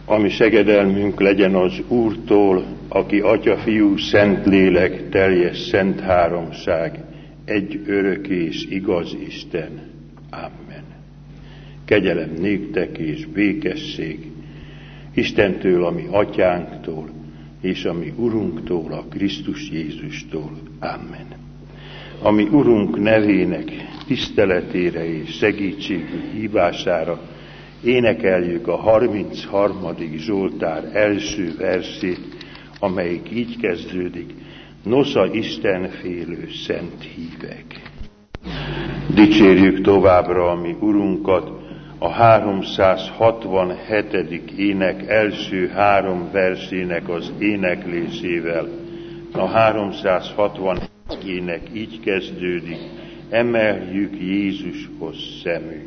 Ami segedelmünk legyen az Úrtól, aki Atya, Fiú, Szentlélek, teljes szent háromság, egy örök és igaz Isten. Amen. Kegyelem néktek és békesség Istentől, ami Atyánktól, és ami Urunktól, a Krisztus Jézustól. Amen. Ami Urunk nevének tiszteletére és segítségű hívására énekeljük a 33. Zsoltár első versét, amelyik így kezdődik: Nosza Isten félő szent hívek. Dicsérjük továbbra a mi Urunkat a 367. ének első 3 versének az éneklésével. A 367. ének így kezdődik: Emeljük Jézushoz szemünk.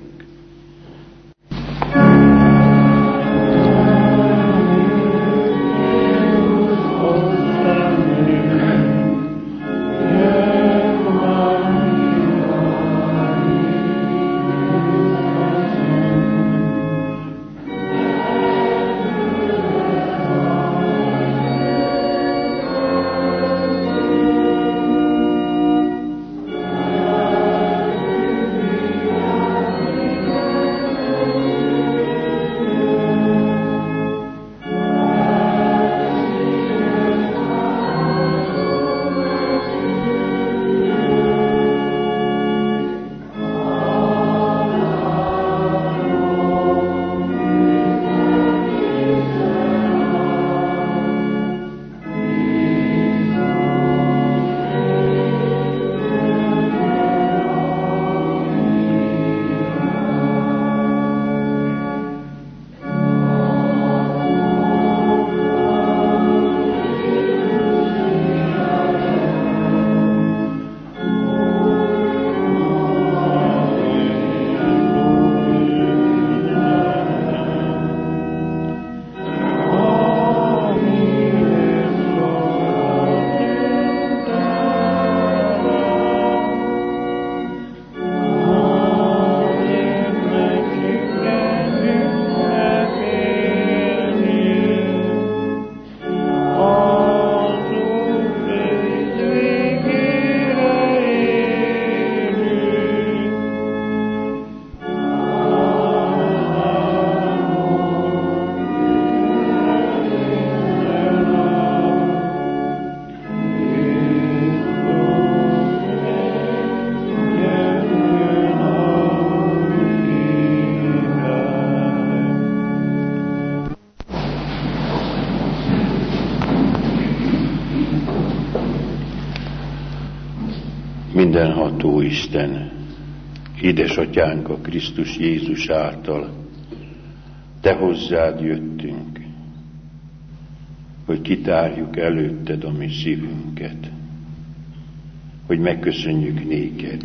Mindenható Isten, édesatyánk a Krisztus Jézus által, te hozzád jöttünk, hogy kitárjuk előtted a mi szívünket, hogy megköszönjük néked.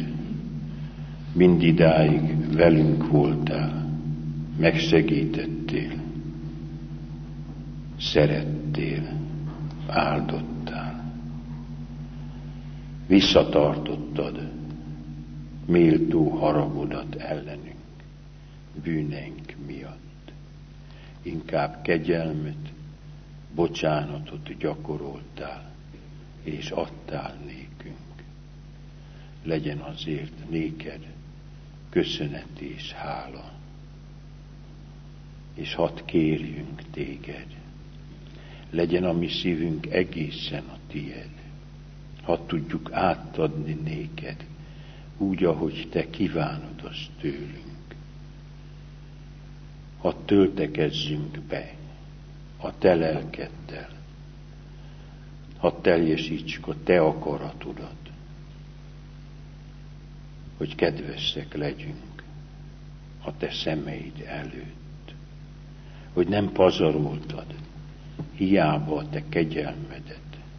Mindidáig velünk voltál, megsegítettél, szerettél, áldottál. Visszatartottad méltó haragodat ellenünk, bűneink miatt. Inkább kegyelmet, bocsánatot gyakoroltál, és adtál nékünk. Legyen azért néked köszönet és hála, és hadd kérjünk téged, legyen a mi szívünk egészen a tied. Hadd tudjuk átadni néked, úgy, ahogy te kívánod azt tőlünk. Hadd töltekezzünk be a te lelkeddel, hadd teljesítsük a te akaratodat, hogy kedvesek legyünk a te szemeid előtt, hogy nem pazaroltad hiába a te kegyelmedet,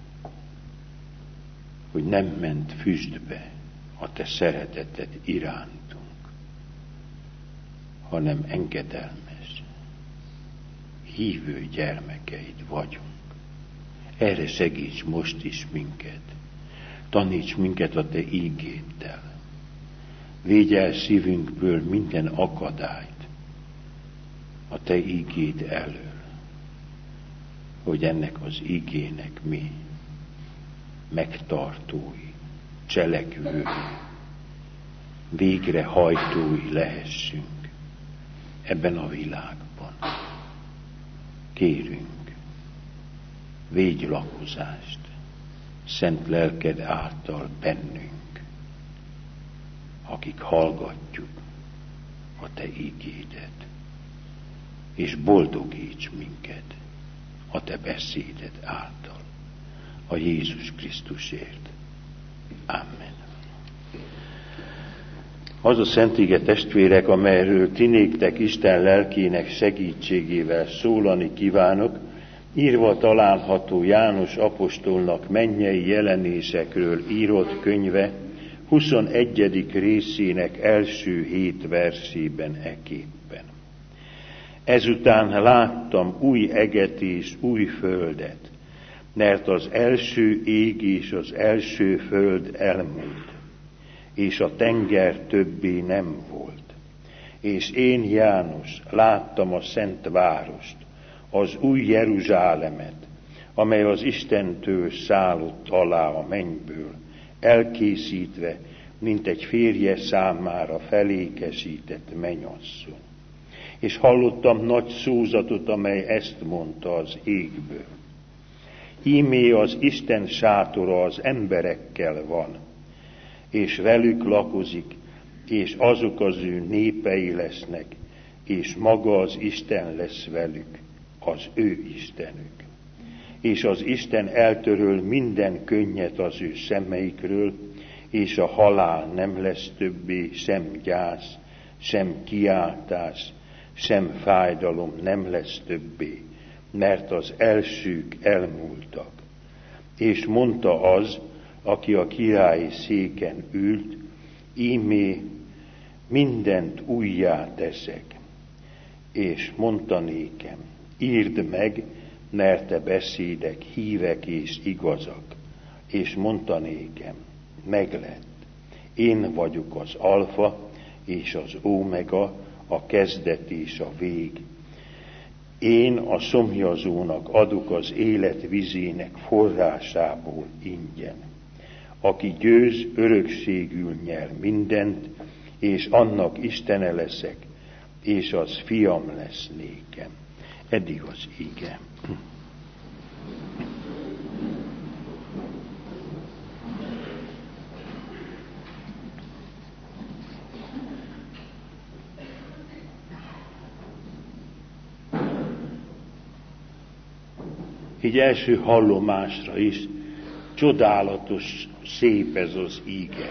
hogy nem ment füstbe a te szereteted irántunk, hanem engedelmes, hívő gyermekeid vagyunk. Erre segíts most is minket, taníts minket a te ígéddel, védj el szívünkből minden akadályt a te ígéd elől, hogy ennek az igének mi megtartói, cselekvői, végrehajtói lehessünk ebben a világban. Kérünk, védj lakozást, szent lelked által bennünk, akik hallgatjuk a te ígédet, és boldogíts minket a te beszéded által, a Jézus Krisztusért. Amen. Az a szent ige, testvérek, amelyről ti néktek Isten lelkének segítségével szólani kívánok, írva található János apostolnak mennyei jelenésekről írott könyve 21. részének első 7 versében eképpen. Ezután láttam új eget és új földet, mert az első ég és az első föld elmúlt, és a tenger többé nem volt. És én, János, láttam a szent várost, az új Jeruzsálemet, amely az Istentől szállott alá a mennyből, elkészítve, mint egy férje számára felékesített mennyasszony. És hallottam nagy szózatot, amely ezt mondta az égből. Ímé az Isten sátora az emberekkel van, és velük lakozik, és azok az ő népei lesznek, és maga az Isten lesz velük, az ő Istenük. És az Isten eltöröl minden könnyet az ő szemeikről, és a halál nem lesz többé, sem gyász, sem kiáltás, sem fájdalom nem lesz többé, mert az elsők elmúltak. És mondta az, aki a királyi széken ült, ímé mindent újjá teszek. És mondta nékem, írd meg, mert te beszédek hívek és igazak. És mondta nékem, meglett. Én vagyok az alfa és az ómega, a kezdet és a vég. Én a szomjazónak adok az élet vizének forrásából ingyen. Aki győz, örökségül nyer mindent, és annak Istene leszek, és az fiam lesz nékem. Eddig az ige. Így első hallomásra is csodálatos, szép ez az íge.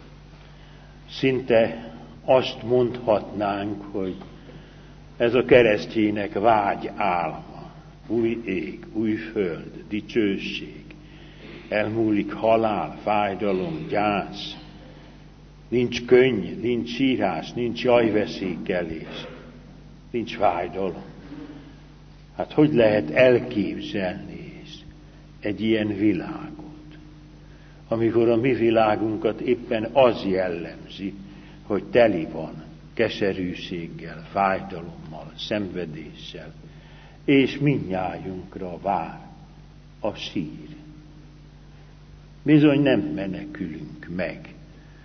Szinte azt mondhatnánk, hogy ez a keresztjének vágy álma. Új ég, új föld, dicsőség. Elmúlik halál, fájdalom, gyász. Nincs könny, nincs sírás, nincs jajveszékelés, nincs fájdalom. Hát hogy lehet elképzelni egy ilyen világot, amikor a mi világunkat éppen az jellemzi, hogy teli van keserűséggel, fájdalommal, szenvedéssel, és mindnyájunkra vár a sír. Bizony nem menekülünk meg,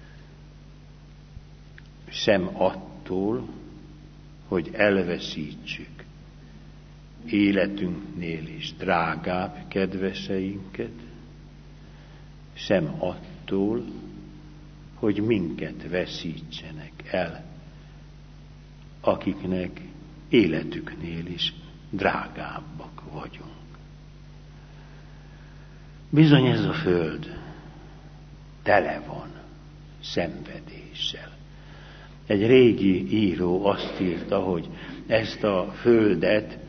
sem attól, hogy elveszítsük életünknél is drágább kedveseinket, sem attól, hogy minket veszítsenek el, akiknek életüknél is drágábbak vagyunk. Bizony ez a föld tele van szenvedéssel. Egy régi író azt írta, hogy ezt a földet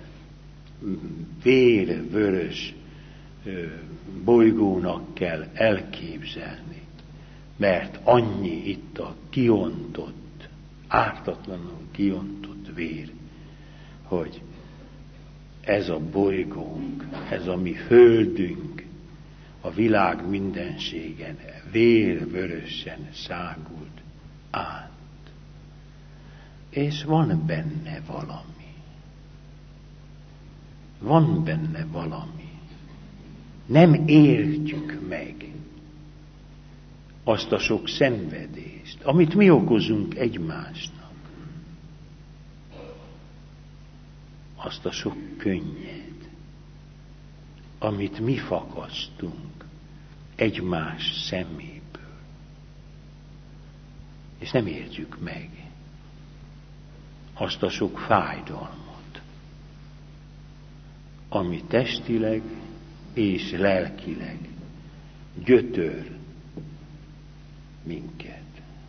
vérvörös bolygónak kell elképzelni, mert annyi itt a kiontott, ártatlanul kiontott vér, hogy ez a bolygónk, ez a mi földünk a világ mindenségen vérvörösen szágult át. És van benne valami. van benne valami. Nem értjük meg azt a sok szenvedést, amit mi okozunk egymásnak. Azt a sok könnyed, amit mi fakasztunk egymás szeméből. És nem értjük meg azt a sok fájdalmat, ami testileg és lelkileg gyötör minket.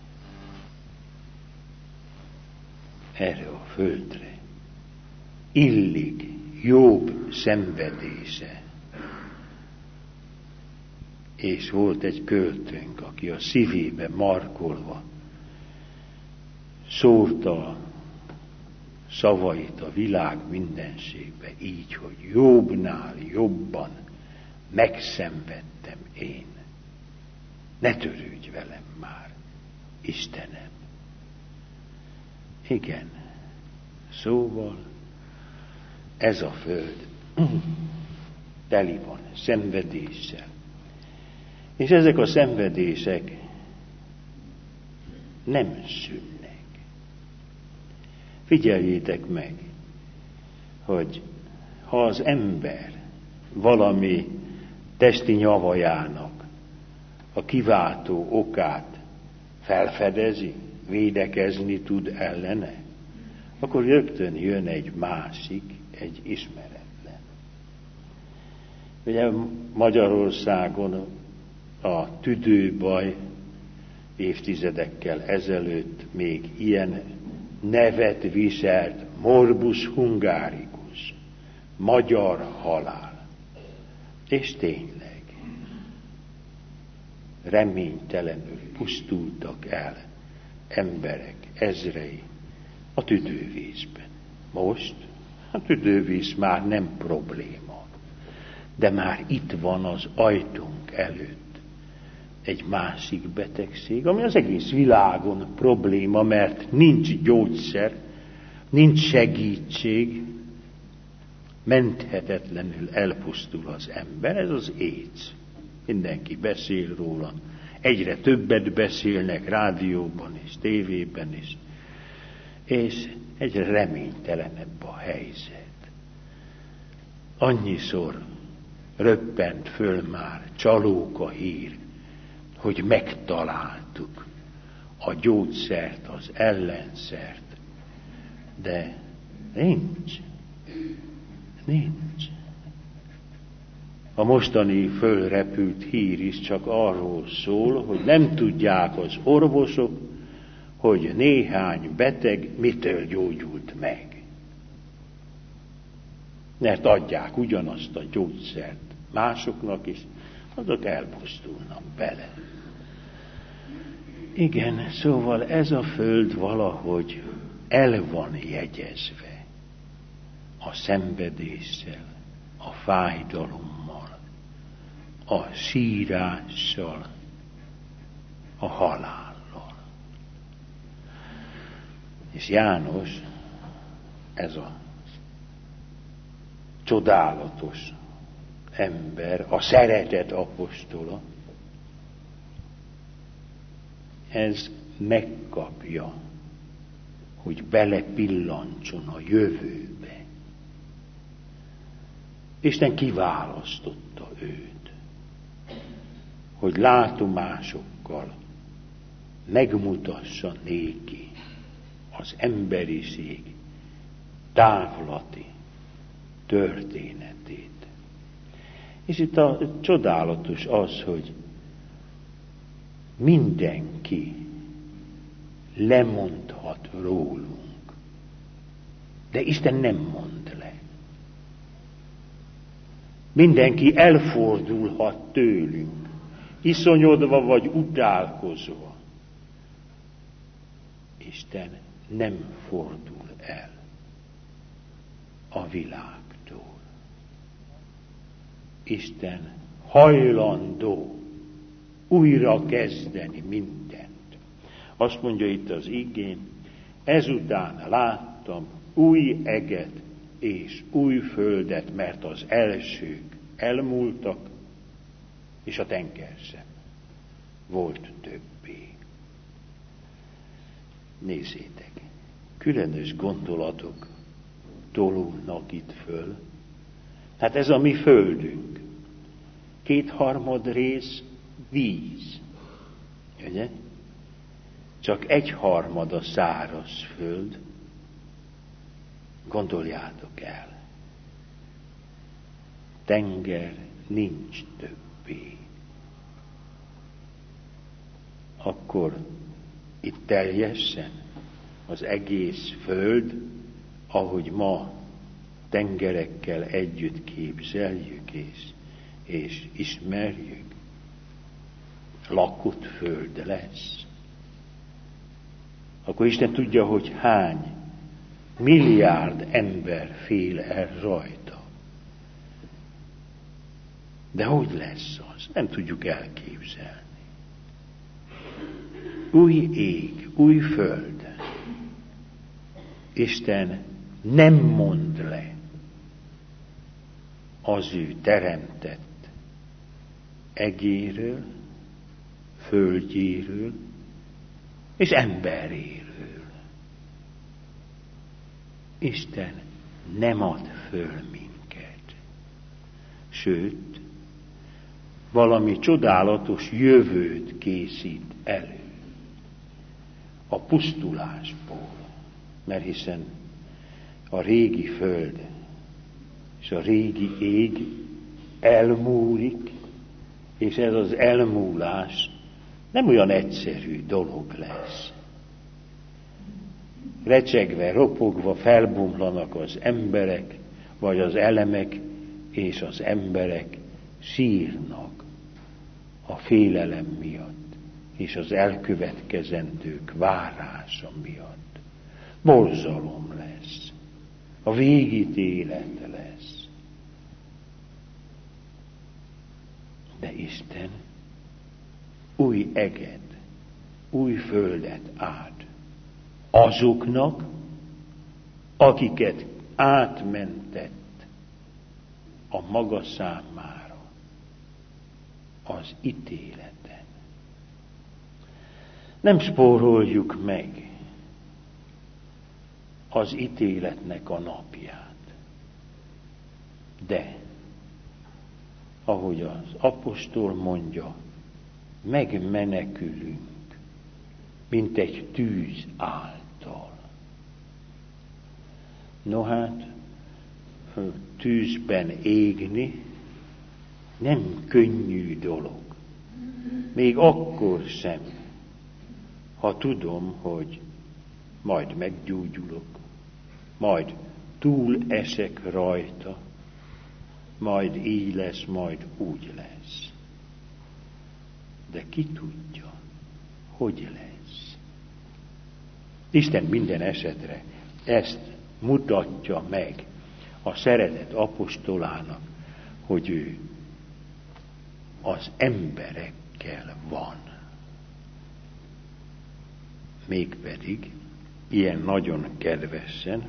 Erre a földre illik Jobb szenvedése. És volt egy költőnk, aki a szívébe markolva szórta szavait a világ mindenségbe, így, hogy Jobbnál jobban megszenvedtem én. Ne törődj velem már, Istenem. Igen, szóval ez a föld teli van szenvedéssel. És ezek a szenvedések nem szűnnek. Figyeljétek meg, hogy ha az ember valami testi nyavajának a kiváltó okát felfedezi, védekezni tud ellene, akkor rögtön jön egy másik, egy ismeretlen. Ugye Magyarországon a tüdőbaj évtizedekkel ezelőtt még ilyen nevet viselt morbus hungáricus, magyar halál. És tényleg reménytelenül pusztultak el emberek ezrei a tüdővízben. Most a tüdővíz már nem probléma, de már itt van az ajtónk előtt egy másik betegség, ami az egész világon probléma, mert nincs gyógyszer, nincs segítség, menthetetlenül elpusztul az ember, ez az AIDS. Mindenki beszél róla, egyre többet beszélnek rádióban és tévében is, és egyre reménytelenebb a helyzet. Annyiszor röppent föl már csalóka hír, hogy megtaláltuk a gyógyszert, az ellenszert, de nincs. A mostani fölrepült hír is csak arról szól, hogy nem tudják az orvosok, hogy néhány beteg mitől gyógyult meg. Mert adják ugyanazt a gyógyszert másoknak is, azok elpusztulnak bele. Igen, szóval ez a föld valahogy el van jegyezve a szenvedéssel, a fájdalommal, a sírással, a halállal. És János, ez a csodálatos ember, a szeretet apostola, ez megkapja, hogy belepillantson a jövőbe. Isten kiválasztotta őt, hogy látomásokkal megmutassa néki az emberiség távlati történetét. És itt a csodálatos az, hogy mindenki lemondhat rólunk, de Isten nem mond le. Mindenki elfordulhat tőlünk, iszonyodva vagy utálkozva. Isten nem fordul el a világtól. Isten hajlandó újra kezdeni mindent. Azt mondja itt az igén, ezután láttam új eget és új földet, mert az elsők elmúltak, és a tenger sem volt többé. Nézzétek, különös gondolatok tolulnak itt föl. Hát ez a mi földünk. 2/3 rész víz. Ugye? Csak 1/3 a száraz föld. Gondoljátok el. Tenger nincs többé. Akkor itt teljesen az egész föld, ahogy ma tengerekkel együtt képzeljük és ismerjük, lakott föld lesz. Akkor Isten tudja, hogy hány milliárd ember fél el rajta. De hogy lesz az? Nem tudjuk elképzelni. Új ég, új föld. Isten nem mond le az ő teremtett egéről, földjéről és emberéről. Isten nem ad föl minket. Sőt, valami csodálatos jövőt készít elő a pusztulásból, mert hiszen a régi föld és a régi ég elmúlik, és ez az elmúlás nem olyan egyszerű dolog lesz. Recsegve, ropogva felbomlanak az emberek, vagy az elemek, és az emberek sírnak a félelem miatt, és az elkövetkezendők várása miatt. Borzalom lesz. A végítélet lesz. De Isten új eget, új földet ad azoknak, akiket átmentett a maga számára az ítéleten. Nem spóroljuk meg az ítéletnek a napját, de ahogy az apostol mondja, megmenekülünk, mint egy tűz által. No hát, tűzben égni nem könnyű dolog. Még akkor sem, ha tudom, hogy majd meggyógyulok, majd túl esek rajta, majd így lesz, majd úgy lesz. De ki tudja, hogy lesz? Isten minden esetre ezt mutatja meg a szeretett apostolának, hogy ő az emberekkel van. Mégpedig ilyen nagyon kedvesen,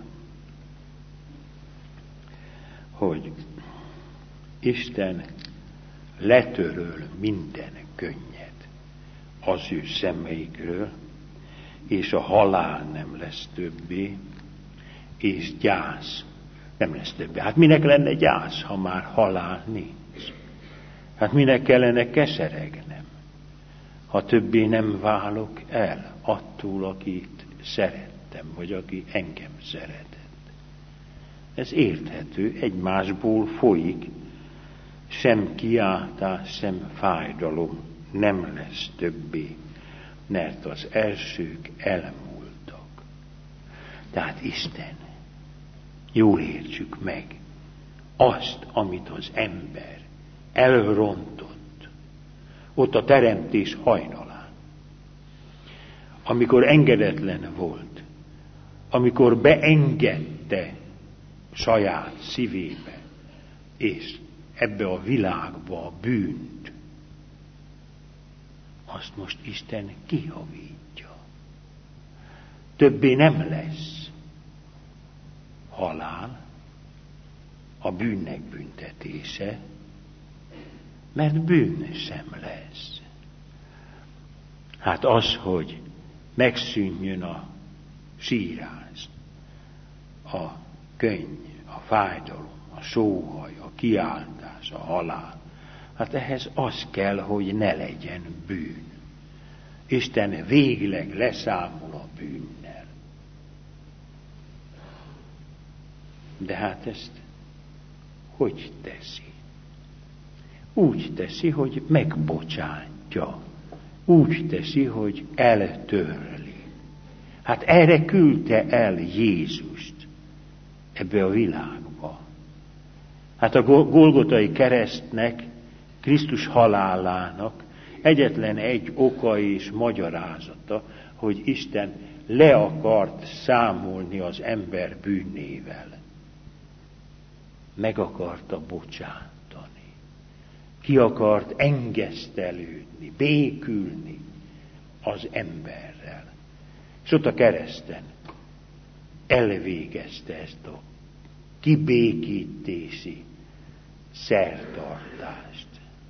hogy Isten letöröl minden könnyet az ő szemeikről, és a halál nem lesz többé, és gyász nem lesz többé. Hát minek lenne gyász, ha már halál nincs? Hát minek kellene keseregnem, ha többé nem válok el attól, akit szerettem, vagy aki engem szeretett. Ez érthető, egymásból folyik, sem kiáltás, sem fájdalom nem lesz többé, mert az elsők elmúltak. Tehát Isten, jól értsük meg azt, amit az ember elrontott ott a teremtés hajnalán, amikor engedetlen volt, amikor beengedte saját szívébe és ebbe a világba a bűnt, azt most Isten kihavítja. Többé nem lesz halál, a bűnnek büntetése, mert bűn sem lesz. Hát az, hogy megszűnjön a sírás, a könny, a fájdalom, a sóhaj, a kiáltás, a halál, hát ehhez az kell, hogy ne legyen bűn. Isten végleg leszámol a bűnnel. De hát ezt hogy teszi? Úgy teszi, hogy megbocsátja. Úgy teszi, hogy eltörli. Hát erre küldte el Jézust ebbe a világba. Hát a Golgotai keresztnek, Krisztus halálának egyetlen egy oka és magyarázata, hogy Isten le akart számolni az ember bűnével. Meg akarta bocsátani. Ki akart engesztelődni, békülni az emberrel. És ott a kereszten elvégezte ezt a kibékítési szertartást.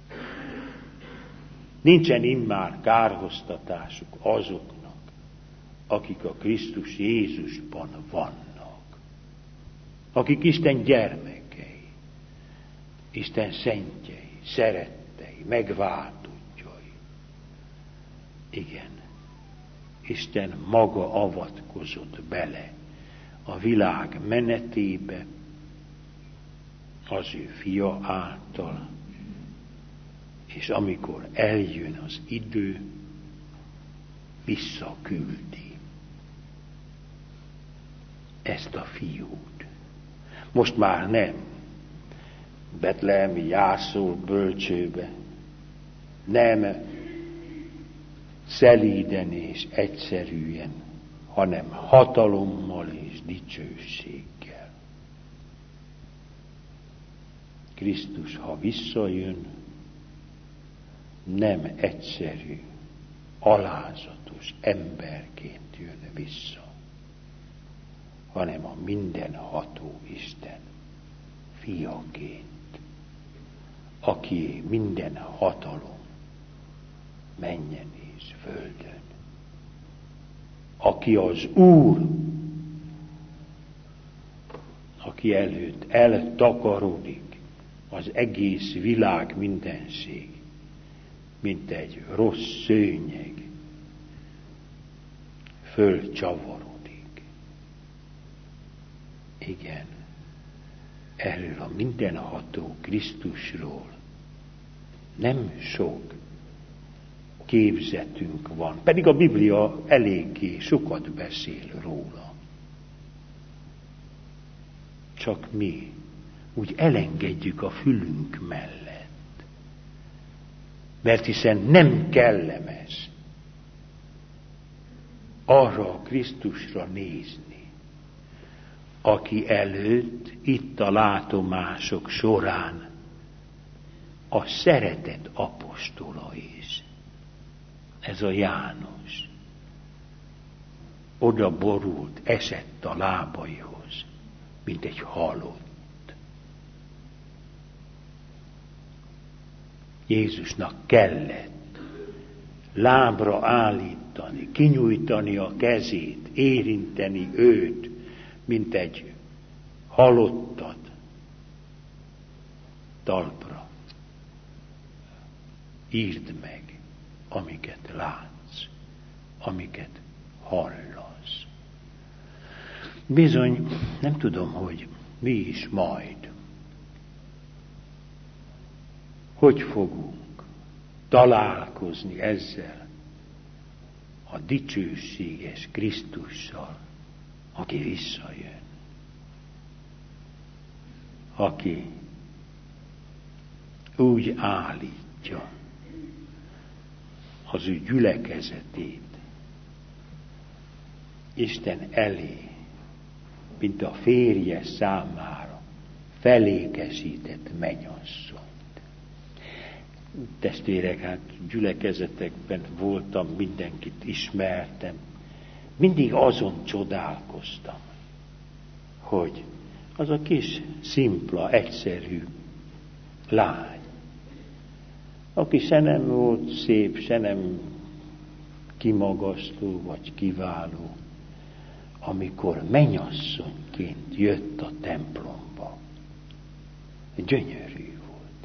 Nincsen immár kárhoztatásuk azoknak, akik a Krisztus Jézusban vannak, akik Isten gyermekei, Isten szentjei, szerettei, megváltottjai. Igen, Isten maga avatkozott bele a világ menetébe, az ő fia által, és amikor eljön az idő, visszaküldi ezt a fiút. Most már nem betlehemi jászol bölcsőbe, nem szelíden és egyszerűen, hanem hatalommal és dicsőséggel. Krisztus, ha visszajön, nem egyszerű, alázatos emberként jön vissza, hanem a mindenható Isten fiaként, aki minden hatalom mennyen és földön, aki az Úr, aki előtt eltakarodik az egész világ mindenség, mint egy rossz szőnyeg, fölcsavarodik. Igen, erről a mindenható Krisztusról nem sok képzetünk van, pedig a Biblia eléggé sokat beszél róla. Csak mi úgy elengedjük a fülünk mellett, mert hiszen nem kellemes arra a Krisztusra nézni, aki előtt itt a látomások során a szeretet apostola is. Ez a János. Oda borult, esett a lábaihoz, mint egy halott. Jézusnak kellett lábra állítani, kinyújtani a kezét, érinteni őt, mint egy halottat talpra. Írd meg, amiket látsz, amiket hallasz. Bizony, nem tudom, hogy mi is majd. Hogy fogunk találkozni ezzel a dicsőséges Krisztussal, aki visszajön, aki úgy állítja az ő gyülekezetét Isten elé, mint a férje számára felékesített mennyasszonyt. Testvérek, hát gyülekezetekben voltam, mindenkit ismertem. Mindig azon csodálkoztam, hogy az a kis, szimpla, egyszerű lány, aki se nem volt szép, se nem kimagasztó vagy kiváló, amikor mennyasszonyként jött a templomba. Gyönyörű volt.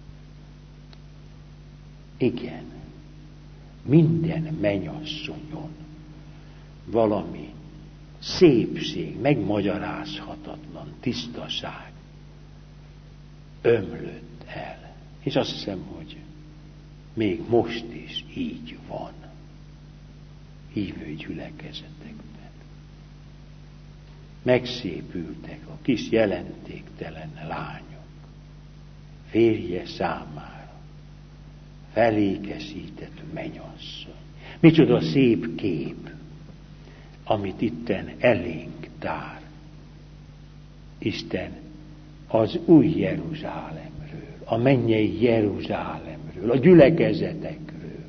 Igen, minden mennyasszonyon valami szépség, megmagyarázhatatlan tisztaság ömlött el. És azt hiszem, hogy még most is így van hívő gyülekezetekben. Megszépültek a kis jelentéktelen lányok férje számára felékesített mennyasszony. Micsoda szép kép, amit itten elénk tár. Isten az új Jeruzsálemről, a mennyei Jeruzsálemről, a gyülekezetekről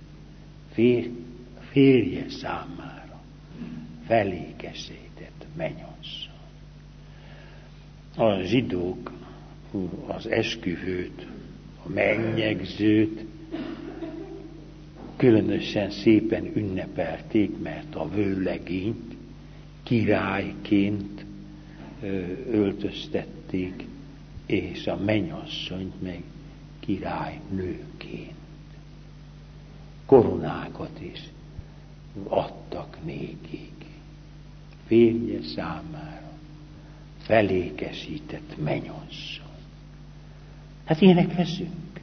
férje számára felékesített mennyasszony. A zsidók az esküvőt, a mennyegzőt különösen szépen ünnepelték, mert a vőlegényt királyként öltöztették, és a mennyasszonyt meg királynőként. Koronákat is adtak nékik. Férje számára felékesített mennyasszony. Hát ilyenek leszünk.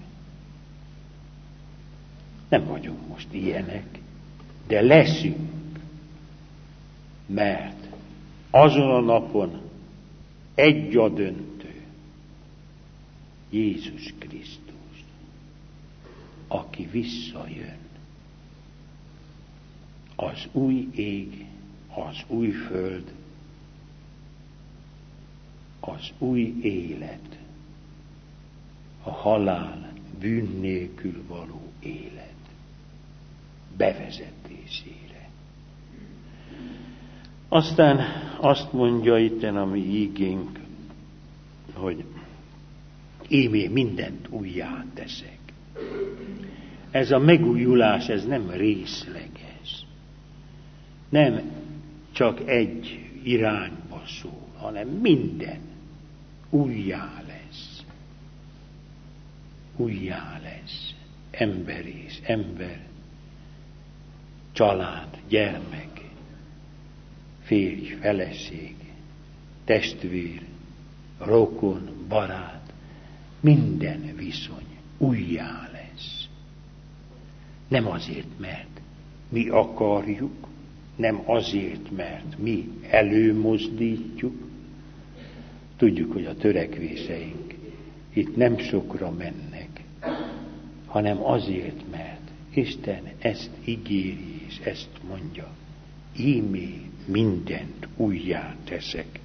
Nem vagyunk most ilyenek, de leszünk, mert azon a napon egy a döntő, Jézus Krisztus, aki visszajön. Az új ég, az új föld, az új élet, a halál bűn nélkül való élet bevezetésére. Aztán azt mondja itten a mi ígénk, hogy ímé mindent újjá teszek. Ez a megújulás, ez nem részleges. Nem csak egy irányba szól, hanem minden újjá lesz. Újjá lesz. Ember és ember, család, gyermek, férj, feleség, testvér, rokon, barát, minden viszony újjá lesz. Nem azért, mert mi akarjuk, nem azért, mert mi előmozdítjuk. Tudjuk, hogy a törekvéseink itt nem sokra mennek, hanem azért, mert Isten ezt ígéri, és ezt mondja. Ímé mindent újjá teszek.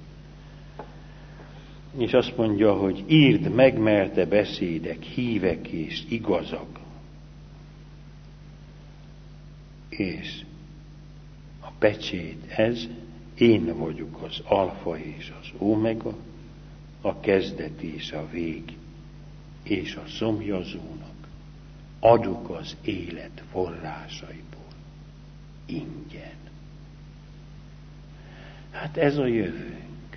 És azt mondja, hogy írd meg, mert te beszédek hívek és igazak. És a pecsét ez, én vagyok az alfa és az omega, a kezdet és a vég, és a szomjazónak adok az élet forrásaiból ingyen. Hát ez a jövőnk.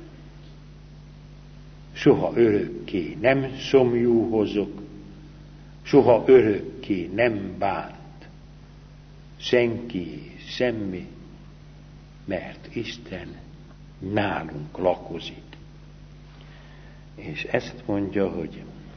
Soha örökké nem szomjúhozok, soha örökké nem bánt senki, semmi, mert Isten nálunk lakozik. És ezt mondja, hogy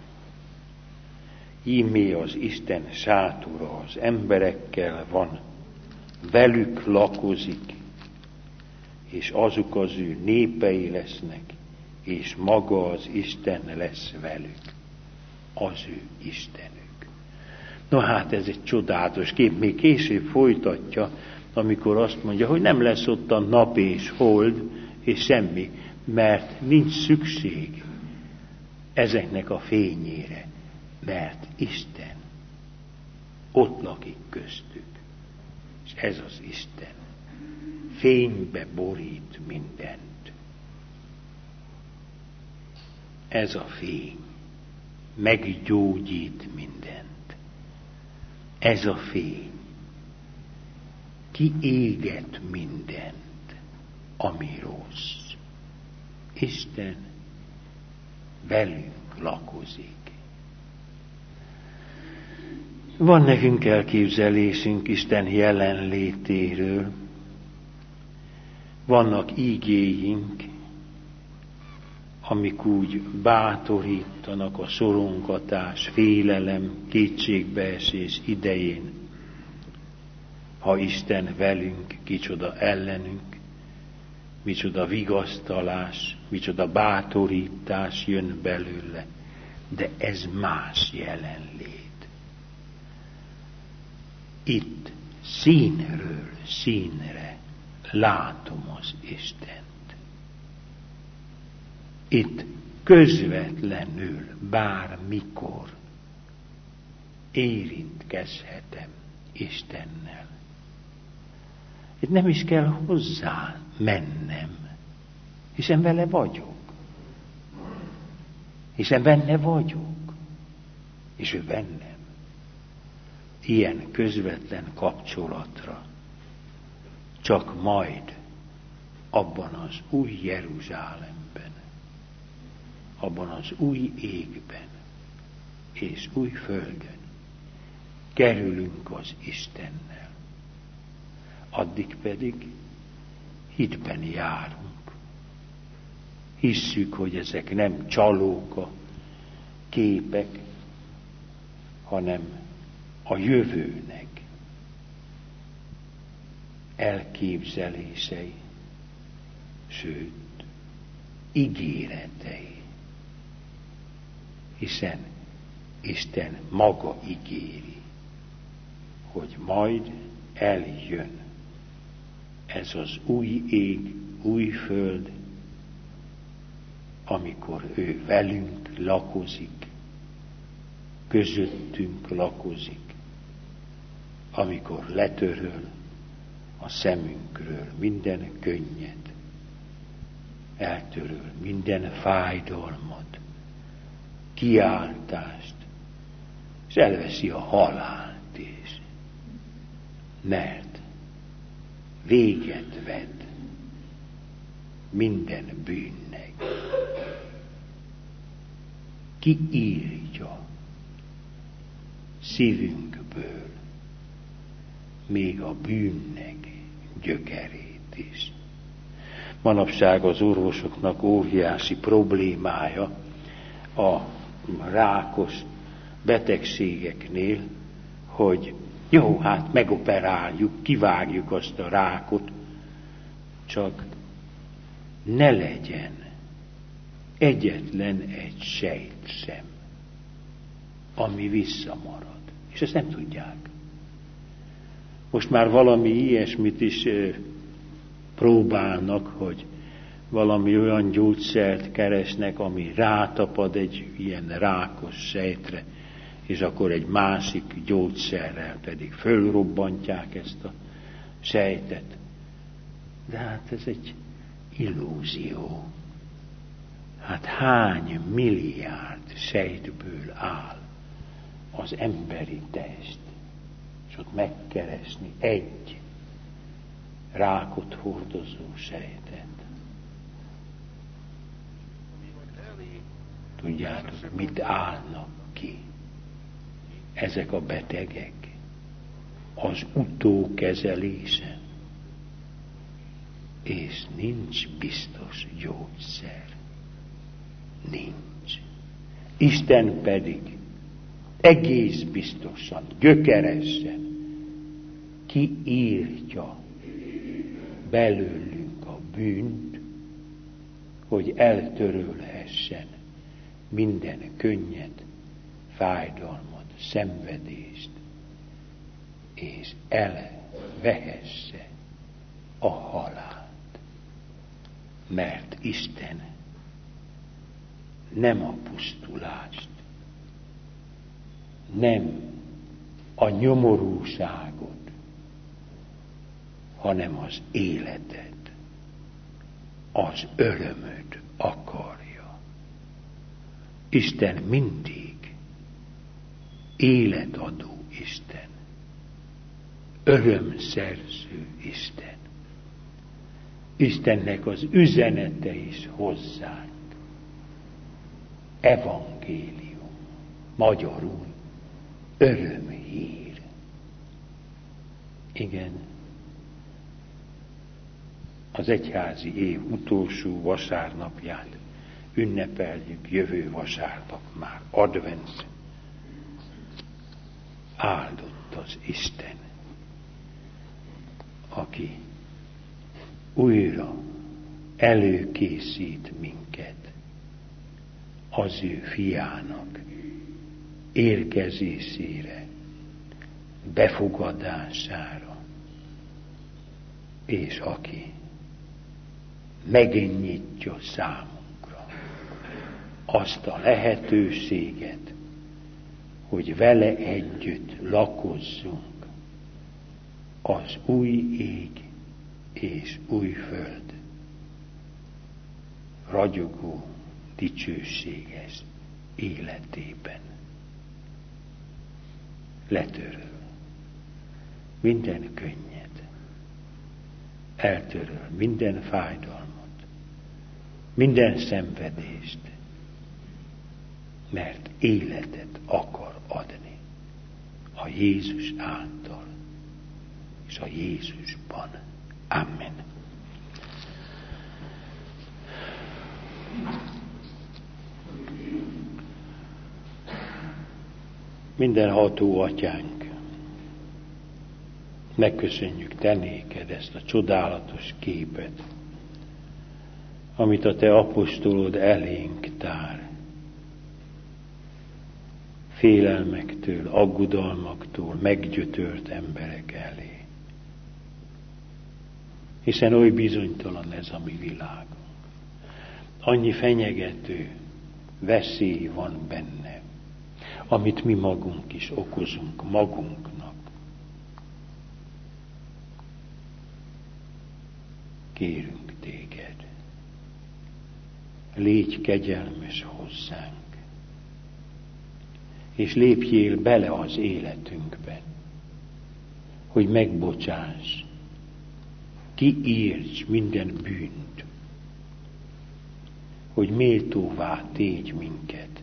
ímé az Isten sátora az emberekkel van, velük lakozik, és azok az ő népei lesznek, és maga az Isten lesz velük, az ő Istenük. Na hát ez egy csodálatos kép, még később folytatja, amikor azt mondja, hogy nem lesz ott a nap és hold, és semmi, mert nincs szükség ezeknek a fényére, mert Isten ott lakik köztük, és ez az Isten fénybe borít mindent. ez a fény meggyógyít mindent. Ez a fény kiéget mindent, ami rossz. Isten velünk lakozik. Van nekünk elképzelésünk Isten jelenlétéről, vannak ígéink, amik úgy bátorítanak a szorongatás, félelem, kétségbeesés idején. Ha Isten velünk, kicsoda ellenünk, micsoda vigasztalás, micsoda bátorítás jön belőle, de ez más jelenlét. Itt színről színre látom az Istent. Itt közvetlenül bármikor érintkezhetem Istennel. Itt nem is kell hozzá mennem, hiszen vele vagyok. Hiszen benne vagyok, és ő bennem. Ilyen közvetlen kapcsolatra csak majd abban az új Jeruzsálemben, abban az új égben és új földön kerülünk az Istennel. Addig pedig hitben járunk. Hisszük, hogy ezek nem csalóka, képek, hanem a jövőnek elképzelései, sőt, ígéretei. Hiszen Isten maga ígéri, hogy majd eljön ez az új ég, új föld, amikor ő velünk lakozik, közöttünk lakozik, amikor letöröl a szemünkről minden könnyet, eltöröl minden fájdalmat, kiáltást, és elveszi a halált is. Mert véget vet minden bűnnek. Ki írja szívünkből még a bűnnek gyökerét is. Manapság az orvosoknak óriási problémája a rákos betegségeknél, hogy jó, hát megoperáljuk, kivágjuk azt a rákot, csak ne legyen egyetlen egy sejtszem, ami visszamarad. És ezt nem tudják. Most már valami ilyesmit is próbálnak, hogy valami olyan gyógyszert keresnek, ami rátapad egy ilyen rákos sejtre, és akkor egy másik gyógyszerrel pedig fölrobbantják ezt a sejtet. De hát ez egy illúzió. Hát hány milliárd sejtből áll az emberi test, és ott megkeresni egy rákot hordozó sejtet. Tudjátok, mit állnak ki ezek a betegek az utókezelésen, és nincs biztos gyógyszer. Nincs. Isten pedig egész biztosan, gyökeresen kiírtja belőlünk a bűnt, hogy eltörölhessen minden könnyet, fájdalmat, szenvedést, és elvehesse a halált. Mert Isten nem a pusztulást, nem a nyomorúságot, hanem az életet, az örömöt akarja. Isten mindig életadó Isten, örömszerző Isten. Istennek az üzenete is hozzánk. Evangélium, magyarul örömhír. Igen, az egyházi év utolsó vasárnapját ünnepeljük, jövő vasárnap már advent. Áldott az Isten, aki újra előkészít minket az ő fiának érkezésére, befogadására, és aki megnyitja számunkra azt a lehetőséget, hogy vele együtt lakozzunk az új ég és új föld ragyogó, dicsőséges életében. Letöröl minden könnyed, eltöröl minden fájdalmat, minden szenvedést, mert életet akar adni a Jézus által és a Jézusban. Amen. Mindenható Atyánk, megköszönjük Te néked ezt a csodálatos képet, amit a Te apostolod elénk tár. Félelmektől, aggodalmaktól meggyötört emberek elé. Hiszen oly bizonytalan ez a mi világunk. Annyi fenyegető veszély van benne, amit mi magunk is okozunk magunknak. Kérünk Téged, légy kegyelmes hozzánk, és lépjél bele az életünkbe, hogy megbocsáss, kiírts minden bűnt, hogy méltóvá tégy minket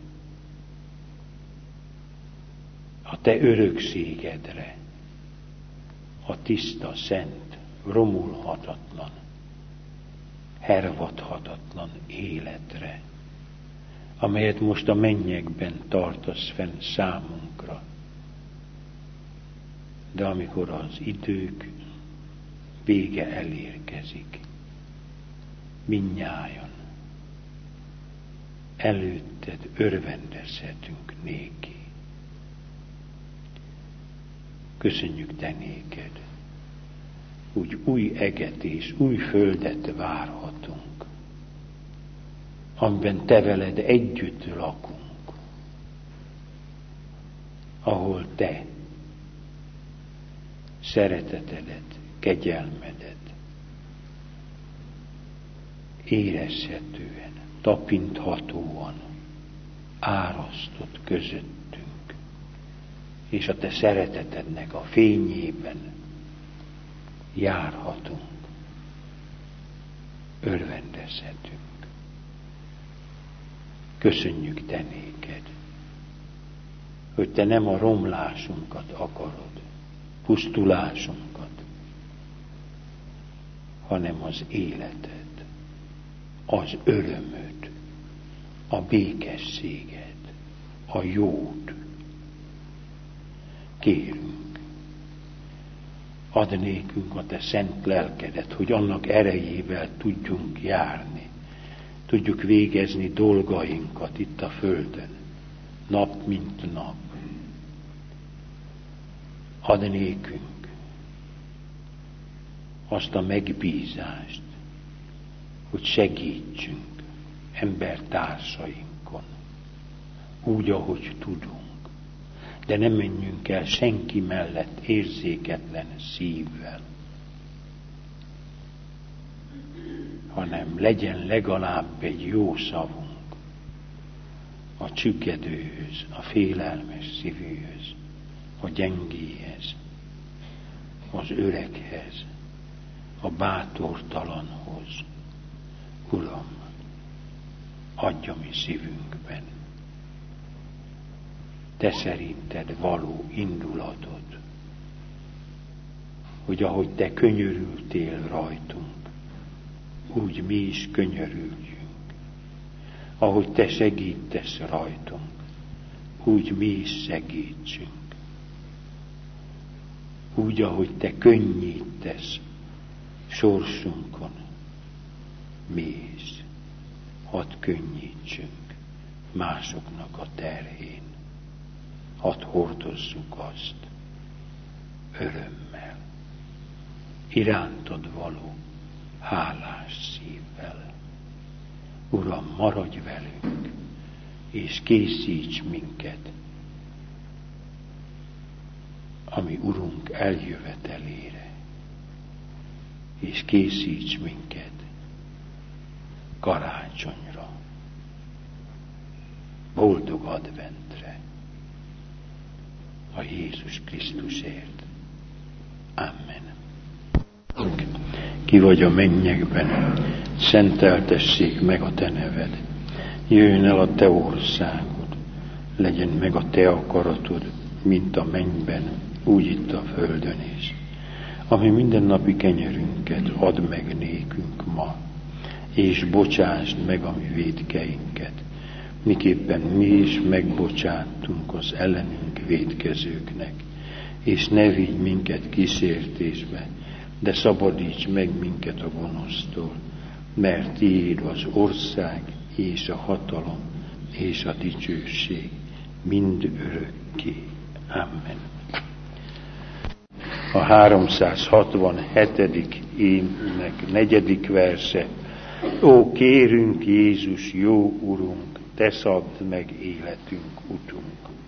a Te örökségedre, a tiszta, szent, romulhatatlan, hervadhatatlan életre, amelyet most a mennyekben tartasz fenn számunkra. De amikor az idők vége elérkezik, mindnyájan előtted örvendezhetünk néki. Köszönjük Te néked, úgy új eget és új földet várhatunk, amiben Te veled együtt lakunk, ahol Te szeretetedet, kegyelmedet érezhetően, tapinthatóan árasztott közöttünk, és a Te szeretetednek a fényében járhatunk, örvendezhetünk. Köszönjük Te néked, hogy Te nem a romlásunkat akarod, pusztulásunkat, hanem az életed, az örömöd, a békességed, a jót. Kérünk, add nékünk a Te szent lelkedet, hogy annak erejével tudjunk járni, tudjuk végezni dolgainkat itt a földön, nap mint nap. Add nékünk azt a megbízást, hogy segítsünk embertársainkon, úgy, ahogy tudunk, de ne menjünk el senki mellett érzéketlen szívvel, hanem legyen legalább egy jó szavunk a csüggedőhöz, a félelmes szívűhöz, a gyengéhez, az öreghez, a bátortalanhoz. Uram, adj a mi szívünkben te szerinted való indulatot, hogy ahogy te könyörültél rajtunk, úgy mi is könyörüljünk. Ahogy te segítesz rajtunk, úgy mi is segítsünk. Úgy, ahogy te könnyítesz sorsunkon, mi is hadd könnyítsünk másoknak a terhén. Hadd hordozzuk azt örömmel, irántad való hálás szívvel. Uram, maradj velünk, és készíts minket, ami Urunk eljövetelére, és készíts minket karácsonyra, boldog adventre, a Jézus Krisztusért. Amen. Ki vagy a mennyekben, szenteltessék meg a te neved. Jöjjön el a te országod, legyen meg a te akaratod, mint a mennyben, úgy itt a földön is. Ami mindennapi kenyerünket add meg nékünk ma, és bocsásd meg a mi vétkeinket, miképpen mi is megbocsátunk az ellenünk vétkezőknek, és ne vigy minket kísértésbe, de szabadíts meg minket a gonosztól, mert tiéd az ország, és a hatalom, és a dicsőség mind örökké. Amen. A 367. énnek 4. verse. Ó, kérünk Jézus, jó Urunk, te szabd meg életünk utunk.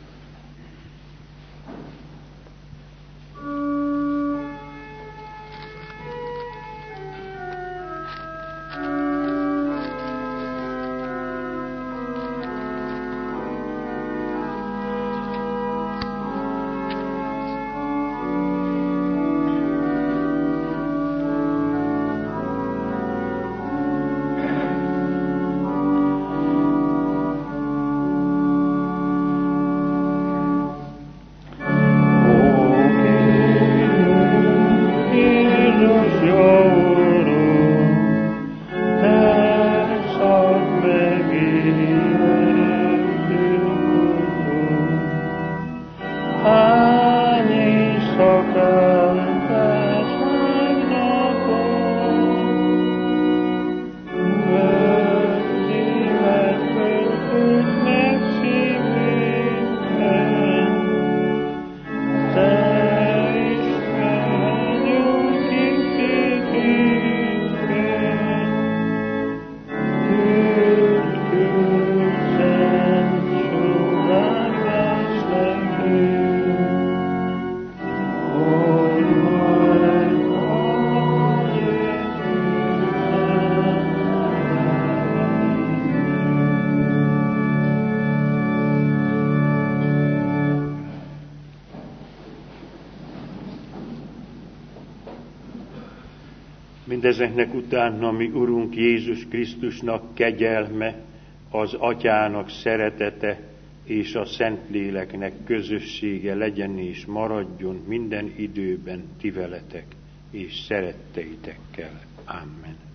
Mindezeknek utána mi Urunk Jézus Krisztusnak kegyelme, az Atyának szeretete és a Szentléleknek közössége legyen és maradjon minden időben ti veletek és szeretteitekkel. Amen.